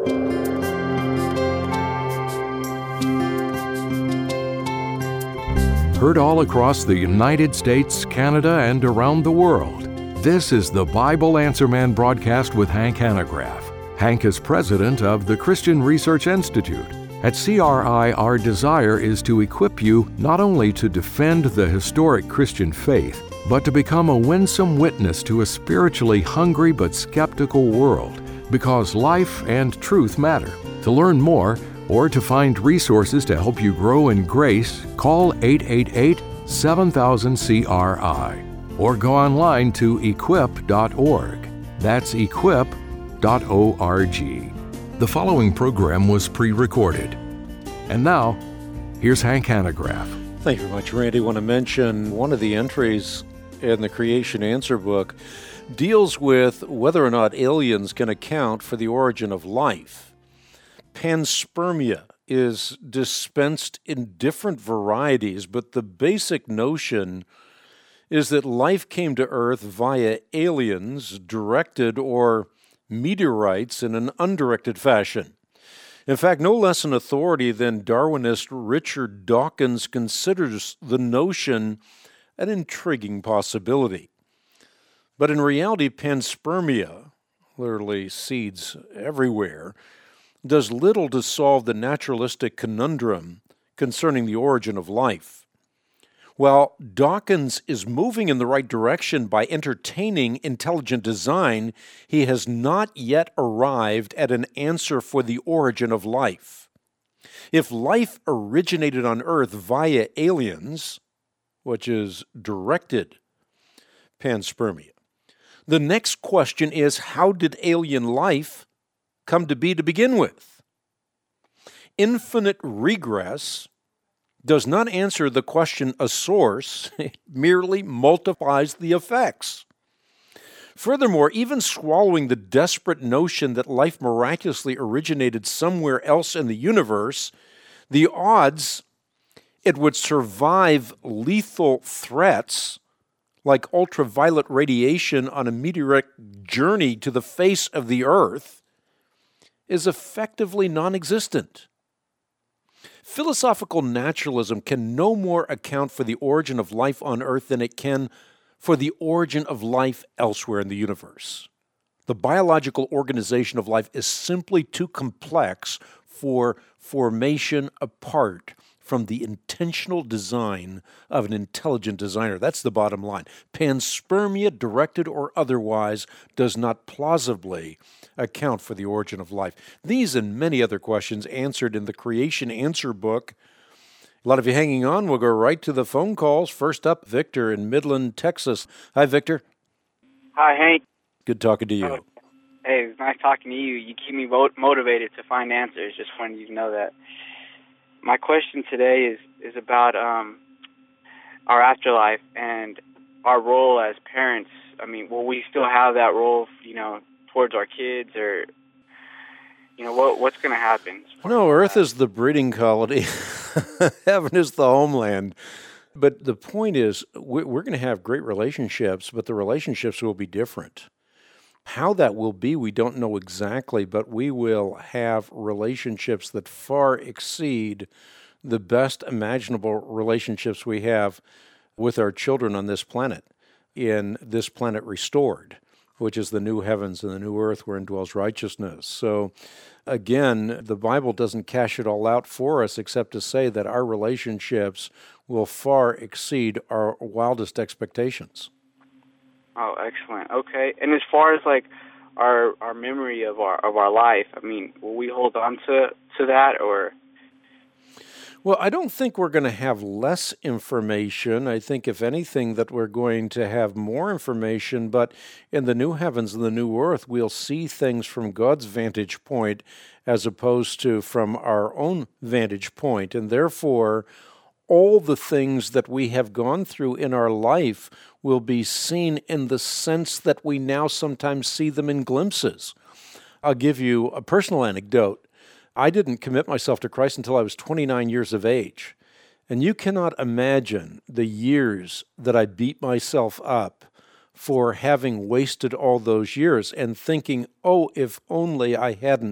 Heard all across the United States, Canada, and around the world. This is the Bible Answer Man broadcast with Hank Hanegraaff. Hank is president of the Christian Research Institute. At CRI, our desire is to equip you not only to defend the historic Christian faith, but to become a winsome witness to a spiritually hungry but skeptical world, because life and truth matter. To learn more, or to find resources to help you grow in grace, call 888-7000-CRI or go online to equip.org. That's equip.org. The following program was pre-recorded. And now, here's Hank Hanegraaff. Thank you very much, Randy. I want to mention one of the entries in the Creation Answer book deals with whether or not aliens can account for the origin of life. Panspermia is dispensed in different varieties, but the basic notion is that life came to Earth via aliens, directed, or meteorites in an undirected fashion. In fact, no less an authority than Darwinist Richard Dawkins considers the notion an intriguing possibility. But in reality, panspermia, literally seeds everywhere, does little to solve the naturalistic conundrum concerning the origin of life. While Dawkins is moving in the right direction by entertaining intelligent design, he has not yet arrived at an answer for the origin of life. If life originated on Earth via aliens, which is directed panspermia, the next question is, how did alien life come to be to begin with? Infinite regress does not answer the question a source, it merely multiplies the effects. Furthermore, even swallowing the desperate notion that life miraculously originated somewhere else in the universe, the odds it would survive lethal threats like ultraviolet radiation on a meteoric journey to the face of the Earth is effectively non-existent. Philosophical naturalism can no more account for the origin of life on Earth than it can for the origin of life elsewhere in the universe. The biological organization of life is simply too complex for formation apart from the intentional design of an intelligent designer. That's the bottom line. Panspermia, directed or otherwise, does not plausibly account for the origin of life. These and many other questions answered in the Creation Answer book. A lot of you hanging on. We'll go right to the phone calls. First up, Victor in Midland, Texas. Hi, Victor. Hi, Hank. Good talking to you. Hey, it's nice talking to you. You keep me motivated to find answers. Just wanted you to know that. My question today is about our afterlife and our role as parents. I mean, will we still have that role, towards our kids, or, what's going to happen? No, Earth is the breeding colony. Heaven is the homeland. But the point is, we're going to have great relationships, but the relationships will be different. How that will be, we don't know exactly, but we will have relationships that far exceed the best imaginable relationships we have with our children on this planet, in this planet restored, which is the new heavens and the new earth wherein dwells righteousness. So, again, the Bible doesn't cash it all out for us except to say that our relationships will far exceed our wildest expectations. Oh, excellent. Okay. And as far as our memory of our life, I mean, will we hold on to that, or? Well, I don't think we're going to have less information. I think, if anything, that we're going to have more information, but in the new heavens and the new earth, we'll see things from God's vantage point as opposed to from our own vantage point, and therefore all the things that we have gone through in our life will be seen in the sense that we now sometimes see them in glimpses. I'll give you a personal anecdote. I didn't commit myself to Christ until I was 29 years of age. And you cannot imagine the years that I beat myself up for having wasted all those years and thinking, oh, if only I hadn't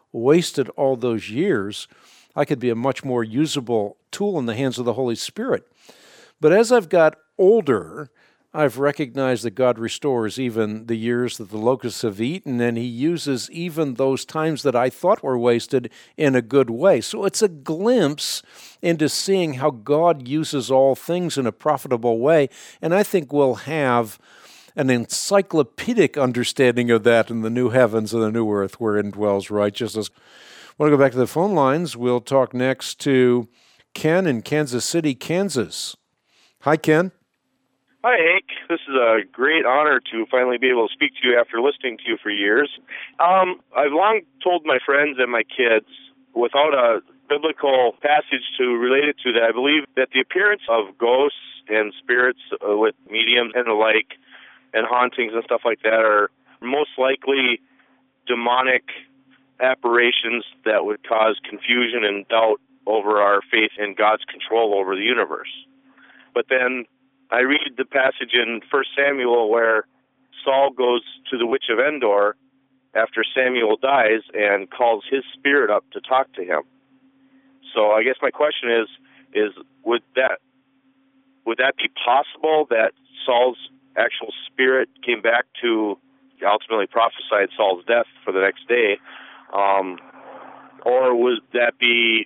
wasted all those years, I could be a much more usable tool in the hands of the Holy Spirit. But as I've got older, I've recognized that God restores even the years that the locusts have eaten, and He uses even those times that I thought were wasted in a good way. So it's a glimpse into seeing how God uses all things in a profitable way, and I think we'll have an encyclopedic understanding of that in the new heavens and the new earth wherein dwells righteousness. I want to go back to the phone lines. We'll talk next to Ken in Kansas City, Kansas. Hi, Ken. Hi, Hank. This is a great honor to finally be able to speak to you after listening to you for years. I've long told my friends and my kids, without a biblical passage to relate it to, that I believe that the appearance of ghosts and spirits with mediums and the like, and hauntings and stuff like that, are most likely demonic apparitions that would cause confusion and doubt over our faith in God's control over the universe. But then I read the passage in 1 Samuel where Saul goes to the Witch of Endor after Samuel dies and calls his spirit up to talk to him. So I guess my question is would that be possible that Saul's actual spirit came back to ultimately prophesied Saul's death for the next day, or would that be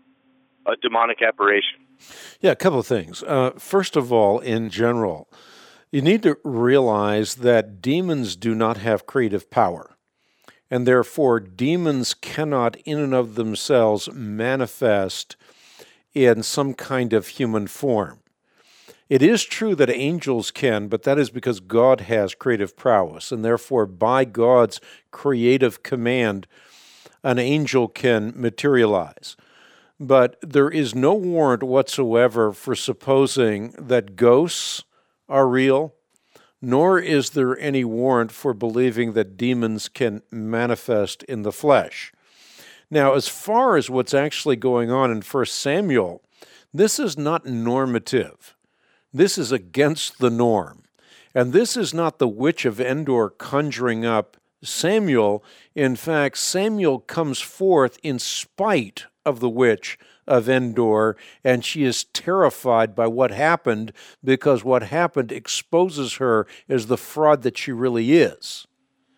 a demonic apparition? Yeah, a couple of things. First of all, in general, you need to realize that demons do not have creative power, and therefore demons cannot in and of themselves manifest in some kind of human form. It is true that angels can, but that is because God has creative prowess, and therefore by God's creative command, an angel can materialize. But there is no warrant whatsoever for supposing that ghosts are real, nor is there any warrant for believing that demons can manifest in the flesh. Now, as far as what's actually going on in 1 Samuel, this is not normative. This is against the norm. And this is not the Witch of Endor conjuring up Samuel. In fact, Samuel comes forth in spite of the Witch of Endor, and she is terrified by what happened because what happened exposes her as the fraud that she really is.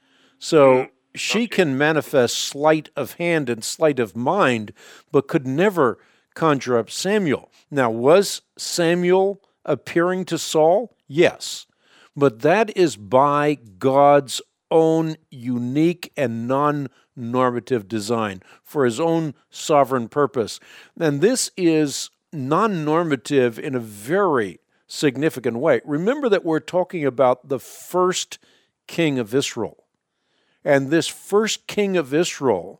So she can manifest sleight of hand and sleight of mind, but could never conjure up Samuel. Now, was Samuel appearing to Saul? Yes. But that is by God's own unique and non-normative design for His own sovereign purpose. And this is non-normative in a very significant way. Remember that we're talking about the first king of Israel. And this first king of Israel,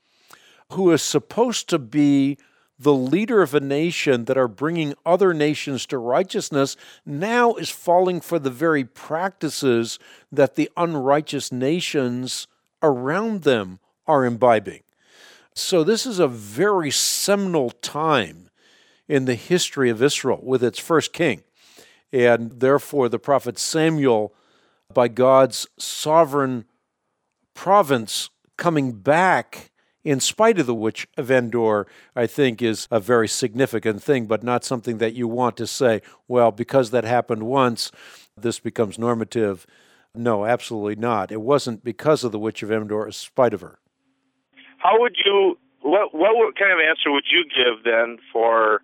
who is supposed to be the leader of a nation that are bringing other nations to righteousness, now is falling for the very practices that the unrighteous nations around them are imbibing. So this is a very seminal time in the history of Israel with its first king. And therefore the prophet Samuel, by God's sovereign providence, coming back in spite of the Witch of Endor, I think is a very significant thing, but not something that you want to say, well, because that happened once, this becomes normative. No, absolutely not. It wasn't because of the Witch of Endor, in spite of her. How would you, what kind of answer would you give then for,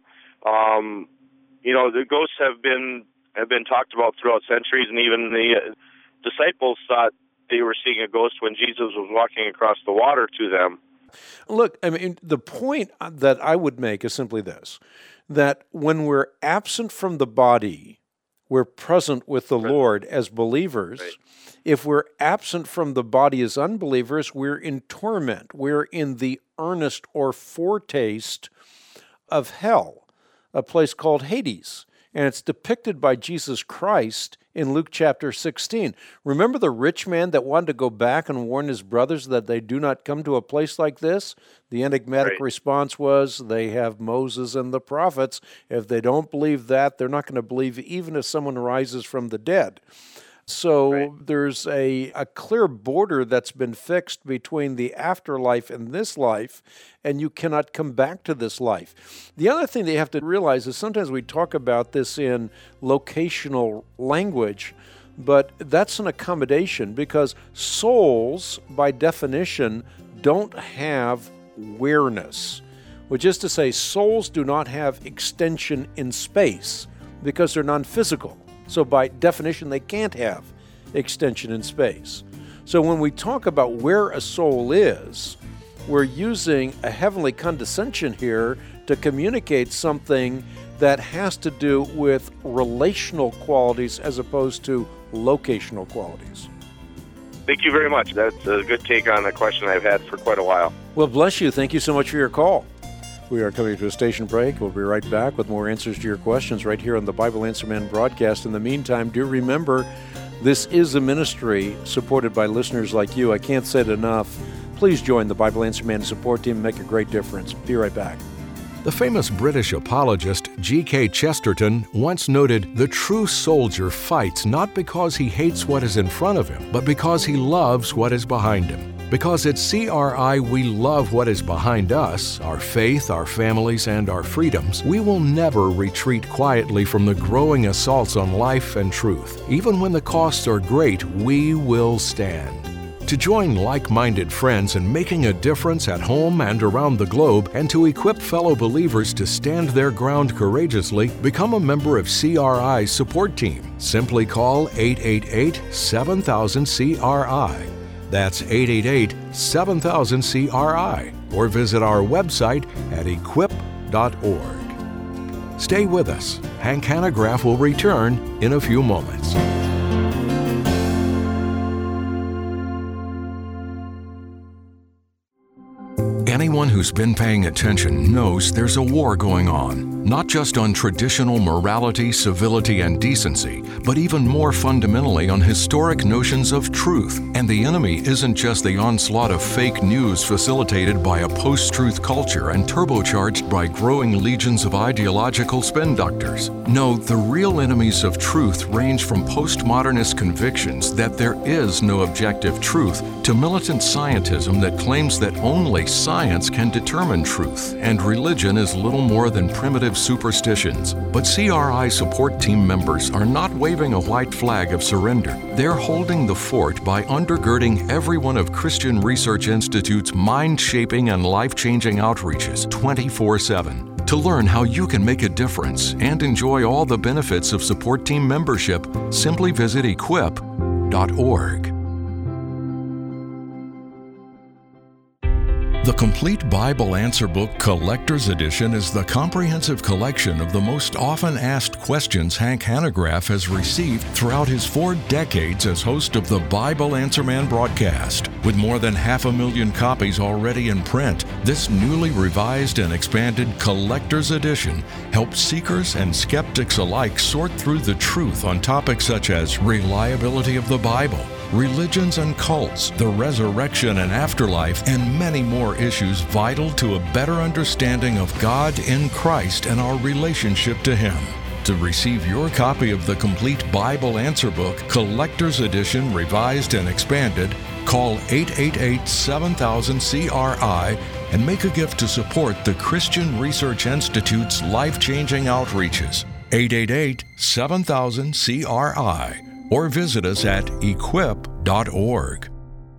the ghosts have been talked about throughout centuries, and even the disciples thought they were seeing a ghost when Jesus was walking across the water to them. Look, I mean, the point that I would make is simply this, that when we're absent from the body, we're present with the Lord as believers. Right. If we're absent from the body as unbelievers, we're in torment. We're in the earnest or foretaste of hell, a place called Hades. And it's depicted by Jesus Christ in Luke chapter 16. Remember the rich man that wanted to go back and warn his brothers that they do not come to a place like this? The enigmatic response was, they have Moses and the prophets. If they don't believe that, they're not going to believe even if someone rises from the dead. So Right. there's a clear border that's been fixed between the afterlife and this life, and you cannot come back to this life. The other thing that you have to realize is sometimes we talk about this in locational language, but that's an accommodation because souls, by definition, don't have where-ness, which is to say souls do not have extension in space because they're non-physical. So by definition, they can't have extension in space. So when we talk about where a soul is, we're using a heavenly condescension here to communicate something that has to do with relational qualities as opposed to locational qualities. Thank you very much. That's a good take on a question I've had for quite a while. Well, bless you. Thank you so much for your call. We are coming to a station break. We'll be right back with more answers to your questions right here on the Bible Answer Man broadcast. In the meantime, do remember, this is a ministry supported by listeners like you. I can't say it enough. Please join the Bible Answer Man support team and make a great difference. Be right back. The famous British apologist G.K. Chesterton once noted, "The true soldier fights not because he hates what is in front of him, but because he loves what is behind him." Because at CRI we love what is behind us, our faith, our families, and our freedoms, we will never retreat quietly from the growing assaults on life and truth. Even when the costs are great, we will stand. To join like-minded friends in making a difference at home and around the globe, and to equip fellow believers to stand their ground courageously, become a member of CRI's support team. Simply call 888-7000-CRI. That's 888-7000-CRI, or visit our website at equip.org. Stay with us. Hank Hanegraaff will return in a few moments. Anyone who's been paying attention knows there's a war going on, not just on traditional morality, civility, and decency, but even more fundamentally on historic notions of truth. And the enemy isn't just the onslaught of fake news facilitated by a post-truth culture and turbocharged by growing legions of ideological spin doctors. No, the real enemies of truth range from postmodernist convictions that there is no objective truth to militant scientism that claims that only science can determine truth, and religion is little more than primitive superstitions. But CRI support team members are not waving a white flag of surrender. They're holding the fort by undergirding every one of Christian Research Institute's mind-shaping and life-changing outreaches 24/7. To learn how you can make a difference and enjoy all the benefits of support team membership, simply visit equip.org. The Complete Bible Answer Book Collector's Edition is the comprehensive collection of the most often asked questions Hank Hanegraaff has received throughout his 4 decades as host of the Bible Answer Man broadcast. With more than 500,000 copies already in print, this newly revised and expanded Collector's Edition helps seekers and skeptics alike sort through the truth on topics such as reliability of the Bible, religions and cults, the resurrection and afterlife, and many more issues vital to a better understanding of God in Christ and our relationship to Him. To receive your copy of the Complete Bible Answer Book, Collector's Edition, Revised and Expanded, call 888-7000-CRI and make a gift to support the Christian Research Institute's life-changing outreaches. 888-7000-CRI. Or visit us at equip.org.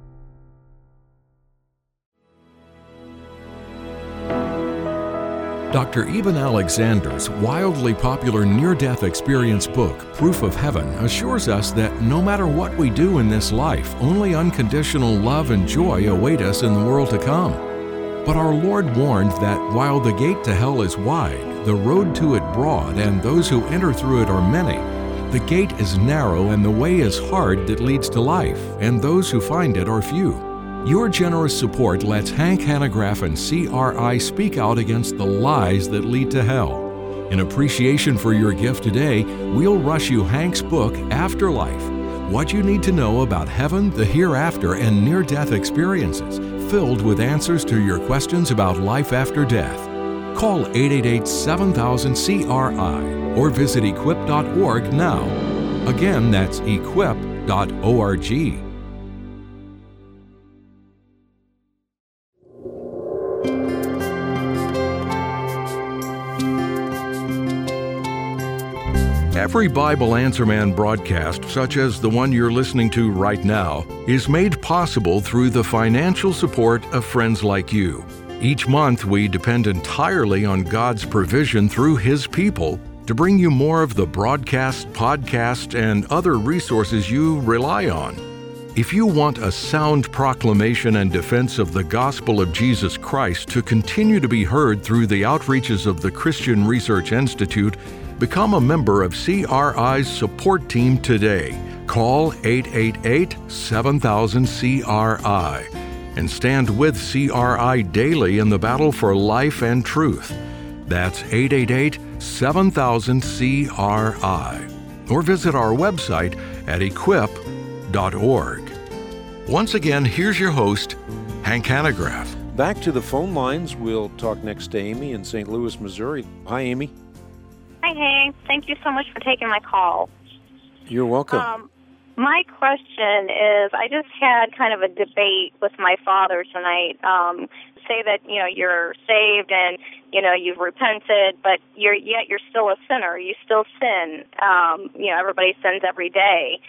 Dr. Eben Alexander's wildly popular near-death experience book, Proof of Heaven, assures us that no matter what we do in this life, only unconditional love and joy await us in the world to come. But our Lord warned that while the gate to hell is wide, the road to it broad, and those who enter through it are many, the gate is narrow and the way is hard that leads to life, and those who find it are few. Your generous support lets Hank Hanegraaff and CRI speak out against the lies that lead to hell. In appreciation for your gift today, we'll rush you Hank's book, Afterlife: What You Need to Know About Heaven, the Hereafter, and Near-Death Experiences, filled with answers to your questions about life after death. Call 888-7000-CRI or visit equip.org now. Again, that's equip.org. Every Bible Answer Man broadcast, such as the one you're listening to right now, is made possible through the financial support of friends like you. Each month, we depend entirely on God's provision through His people to bring you more of the broadcast, podcast, and other resources you rely on. If you want a sound proclamation and defense of the gospel of Jesus Christ to continue to be heard through the outreaches of the Christian Research Institute, become a member of CRI's support team today. Call 888-7000-CRI and stand with CRI daily in the battle for life and truth. That's 888-7000-CRI. Or visit our website at equip.org. Once again, here's your host, Hank Hanegraaff. Back to the phone lines. We'll talk next to Amy in St. Louis, Missouri. Hi, Amy. Hi, Hank. Thank you so much for taking my call. You're welcome. My question is, I just had kind of a debate with my father tonight. Say that, you're saved and, you've repented, but yet you're still a sinner. You still sin. Everybody sins every day.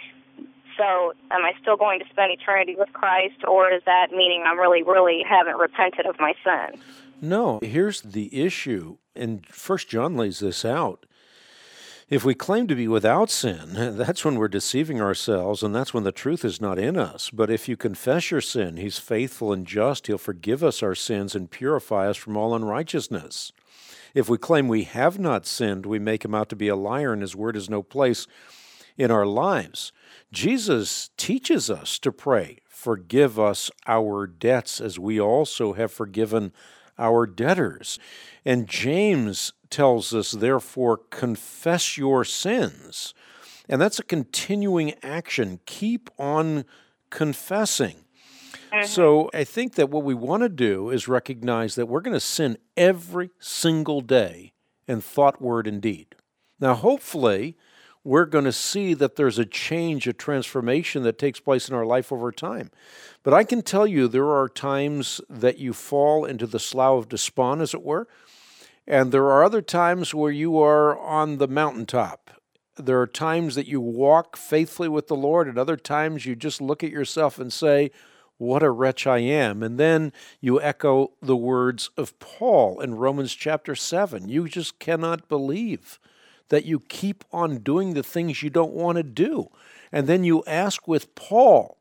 So am I still going to spend eternity with Christ, or is that meaning I'm really, really haven't repented of my sin? No, here's the issue, and 1 John lays this out. If we claim to be without sin, that's when we're deceiving ourselves, and that's when the truth is not in us. But if you confess your sin, He's faithful and just. He'll forgive us our sins and purify us from all unrighteousness. If we claim we have not sinned, we make Him out to be a liar, and His word has no place in our lives. Jesus teaches us to pray, forgive us our debts as we also have forgiven our debtors. And James tells us, therefore, confess your sins. And that's a continuing action. Keep on confessing. Mm-hmm. So I think that what we want to do is recognize that we're going to sin every single day in thought, word, and deed. Now, hopefully, we're going to see that there's a change, a transformation that takes place in our life over time. But I can tell you there are times that you fall into the slough of despond, as it were, and there are other times where you are on the mountaintop. There are times that you walk faithfully with the Lord, and other times you just look at yourself and say, what a wretch I am. And then you echo the words of Paul in Romans chapter 7. You just cannot believe that you keep on doing the things you don't want to do. And then you ask with Paul,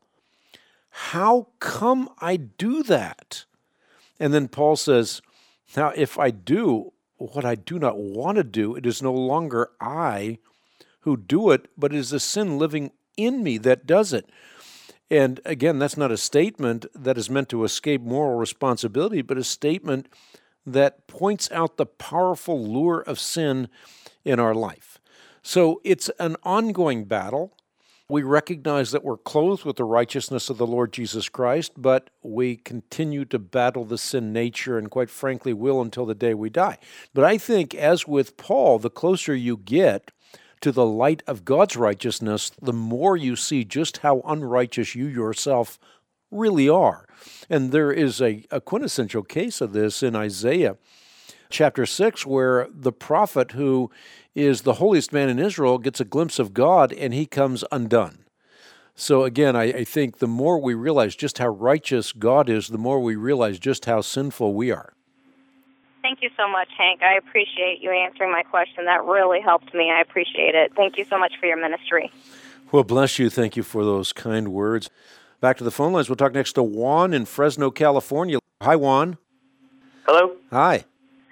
how come I do that? And then Paul says, now if I do what I do not want to do, it is no longer I who do it, but it is the sin living in me that does it. And again, that's not a statement that is meant to escape moral responsibility, but a statement that points out the powerful lure of sin in our life. So it's an ongoing battle. We recognize that we're clothed with the righteousness of the Lord Jesus Christ, but we continue to battle the sin nature and quite frankly will until the day we die. But I think, as with Paul, the closer you get to the light of God's righteousness, the more you see just how unrighteous you yourself really are. And there is a quintessential case of this in Isaiah chapter 6, where the prophet who is the holiest man in Israel gets a glimpse of God and he comes undone. So again, I think the more we realize just how righteous God is, the more we realize just how sinful we are. Thank you so much, Hank. I appreciate you answering my question. That really helped me. I appreciate it. Thank you so much for your ministry. Well, bless you. Thank you for those kind words. Back to the phone lines. We'll talk next to Juan in Fresno, California. Hi, Juan. Hello. Hi.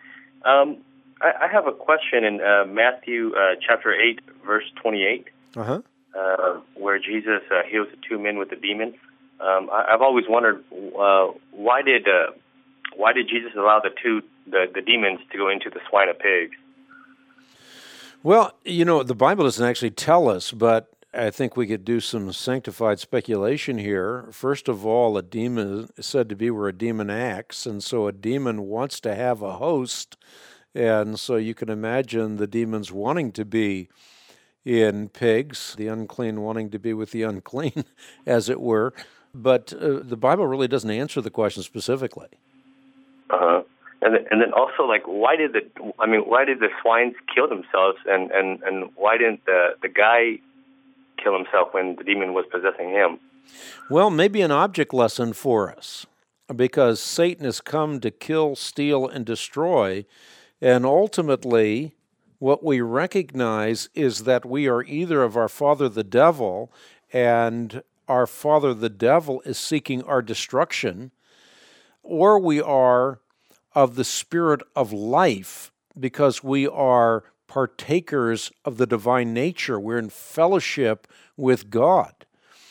I have a question in Matthew chapter 8, verse 28, where Jesus heals the two men with the demons. I've always wondered why did Jesus allow the demons to go into the swine of pigs? Well, the Bible doesn't actually tell us, but I think we could do some sanctified speculation here. First of all, a demon is said to be where a demon acts, and so a demon wants to have a host, and so you can imagine the demons wanting to be in pigs, the unclean wanting to be with the unclean, as it were. But the Bible really doesn't answer the question specifically. Uh-huh. And then also, like, why did the swines kill themselves, and why didn't the guy kill himself when the demon was possessing him? Well, maybe an object lesson for us, because Satan has come to kill, steal, and destroy, and ultimately what we recognize is that we are either of our father the devil, and our father the devil is seeking our destruction, or we are of the spirit of life because we are partakers of the divine nature. We're in fellowship with God.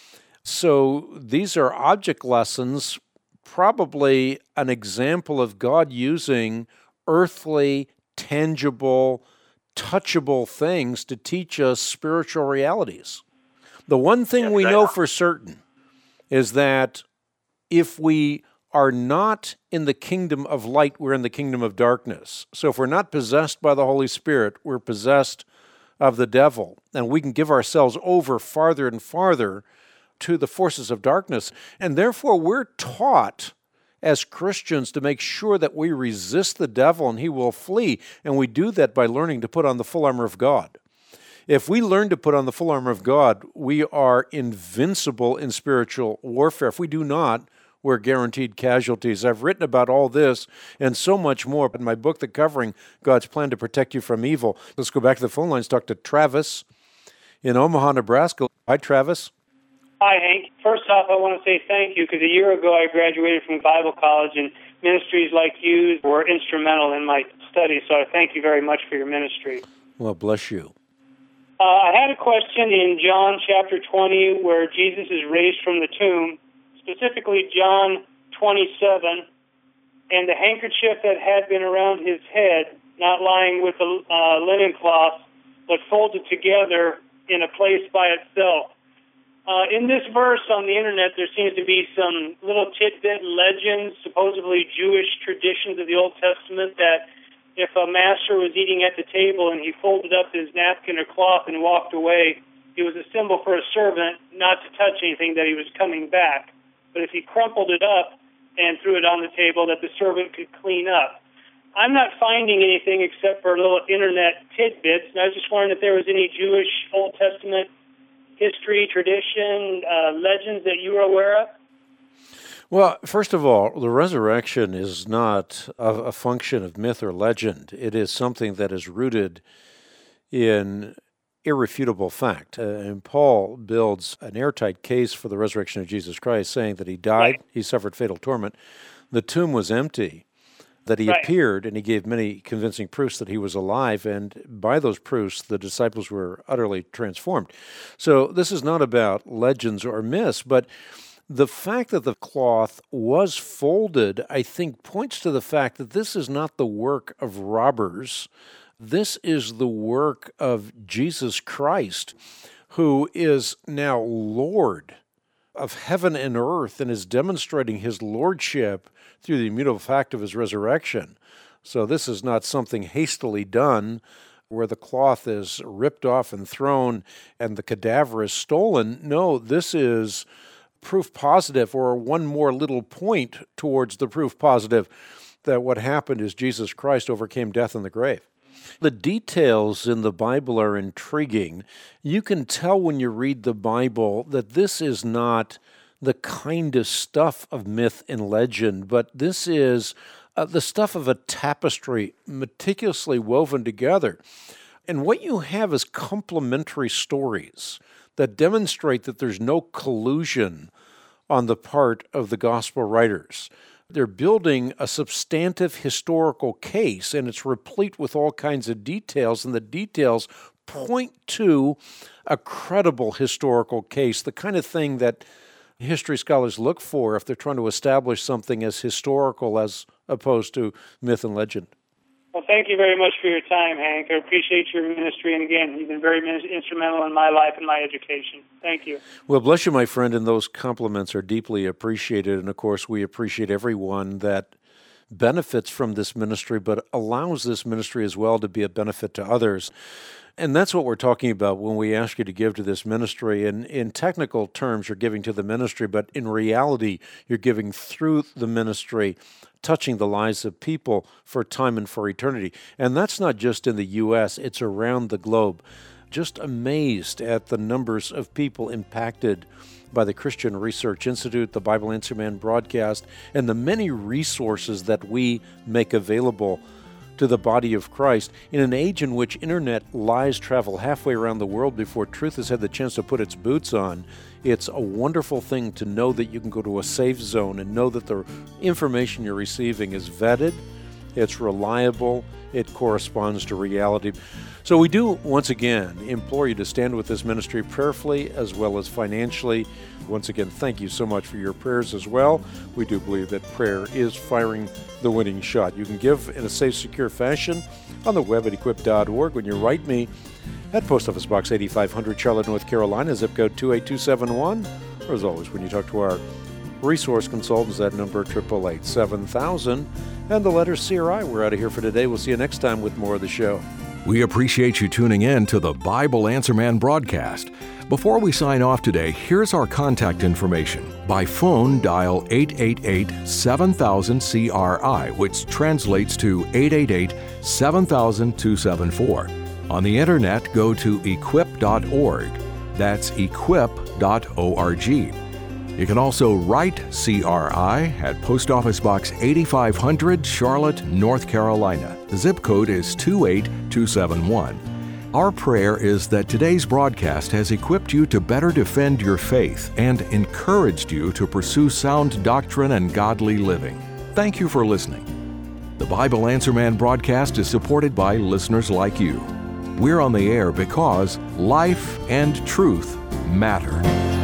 So these are object lessons, probably an example of God using earthly, tangible, touchable things to teach us spiritual realities. The one thing we know for certain is that if we are not in the kingdom of light, we're in the kingdom of darkness. So if we're not possessed by the Holy Spirit, we're possessed of the devil, and we can give ourselves over farther and farther to the forces of darkness. And therefore, we're taught as Christians to make sure that we resist the devil and he will flee, and we do that by learning to put on the full armor of God. If we learn to put on the full armor of God, we are invincible in spiritual warfare. If we do not, we're guaranteed casualties. I've written about all this and so much more in my book, The Covering, God's Plan to Protect You from Evil. Let's go back to the phone lines, talk to Travis in Omaha, Nebraska. Hi, Travis. Hi, Hank. First off, I want to say thank you, because a year ago I graduated from Bible college, and ministries like you were instrumental in my studies, so I thank you very much for your ministry. Well, bless you. I had a question in John chapter 20 where Jesus is raised from the tomb, specifically John 27, and the handkerchief that had been around his head, not lying with a linen cloth, but folded together in a place by itself. In this verse on the internet, there seems to be some little tidbit legends, supposedly Jewish traditions of the Old Testament, that if a master was eating at the table and he folded up his napkin or cloth and walked away, it was a symbol for a servant not to touch anything, that he was coming back. But if he crumpled it up and threw it on the table, that the servant could clean up. I'm not finding anything except for little internet tidbits, and I was just wondering if there was any Jewish Old Testament history, tradition, legends that you were aware of? Well, first of all, the resurrection is not a function of myth or legend. It is something that is rooted in irrefutable fact. And Paul builds an airtight case for the resurrection of Jesus Christ, saying that he died, he suffered fatal torment, the tomb was empty, that he appeared, and he gave many convincing proofs that he was alive, and by those proofs, the disciples were utterly transformed. So this is not about legends or myths, but the fact that the cloth was folded, I think, points to the fact that this is not the work of robbers. This is the work of Jesus Christ, who is now Lord of heaven and earth and is demonstrating his lordship through the immutable fact of his resurrection. So this is not something hastily done where the cloth is ripped off and thrown and the cadaver is stolen. No, this is proof positive, or one more little point towards the proof positive that what happened is Jesus Christ overcame death and the grave. The details in the Bible are intriguing. You can tell when you read the Bible that this is not the kind of stuff of myth and legend, but this is the stuff of a tapestry meticulously woven together. And what you have is complementary stories that demonstrate that there's no collusion on the part of the gospel writers. They're building a substantive historical case, and it's replete with all kinds of details, and the details point to a credible historical case, the kind of thing that history scholars look for if they're trying to establish something as historical as opposed to myth and legend. Well, thank you very much for your time, Hank. I appreciate your ministry, and again, you've been very instrumental in my life and my education. Thank you. Well, bless you, my friend, and those compliments are deeply appreciated, and of course, we appreciate everyone that benefits from this ministry, but allows this ministry as well to be a benefit to others. And that's what we're talking about when we ask you to give to this ministry. And in technical terms, you're giving to the ministry, but in reality, you're giving through the ministry, touching the lives of people for time and for eternity. And that's not just in the U.S., it's around the globe. Just amazed at the numbers of people impacted by the Christian Research Institute, the Bible Answer Man broadcast, and the many resources that we make available to the body of Christ in an age in which internet lies travel halfway around the world before truth has had the chance to put its boots on. It's a wonderful thing to know that you can go to a safe zone and know that the information you're receiving is vetted, it's reliable, it corresponds to reality. So we do, once again, implore you to stand with this ministry prayerfully as well as financially. Once again, thank you so much for your prayers as well. We do believe that prayer is firing the winning shot. You can give in a safe, secure fashion on the web at equip.org. When you write me at Post Office Box 8500, Charlotte, North Carolina, zip code 28271. Or as always, when you talk to our resource consultants, that number 888-7000 and the letter CRI. We're out of here for today. We'll see you next time with more of the show. We appreciate you tuning in to the Bible Answer Man broadcast. Before we sign off today, here's our contact information. By phone, dial 888-7000-CRI, which translates to 888-7000-274. On the internet, go to equip.org. That's equip.org. You can also write CRI at Post Office Box 8500, Charlotte, North Carolina. The zip code is 28271. Our prayer is that today's broadcast has equipped you to better defend your faith and encouraged you to pursue sound doctrine and godly living. Thank you for listening. The Bible Answer Man broadcast is supported by listeners like you. We're on the air because life and truth matter.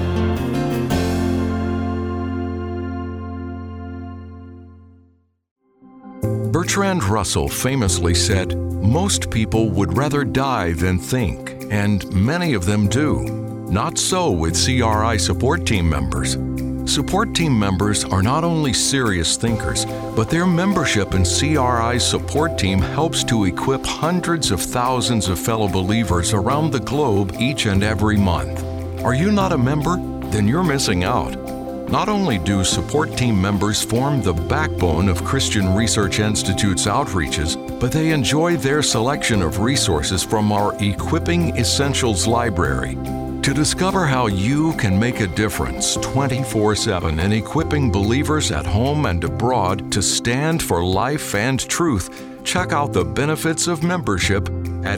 Bertrand Russell famously said, "Most people would rather die than think, and many of them do. Not so with CRI support team members. Support team members are not only serious thinkers, but their membership in CRI's support team helps to equip hundreds of thousands of fellow believers around the globe each and every month. Are you not a member? Then you're missing out. Not only do support team members form the backbone of Christian Research Institute's outreaches, but they enjoy their selection of resources from our Equipping Essentials library. To discover how you can make a difference 24/7 in equipping believers at home and abroad to stand for life and truth, check out the benefits of membership at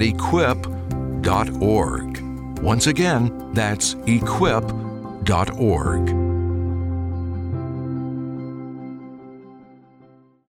equip.org. Once again, that's equip.org.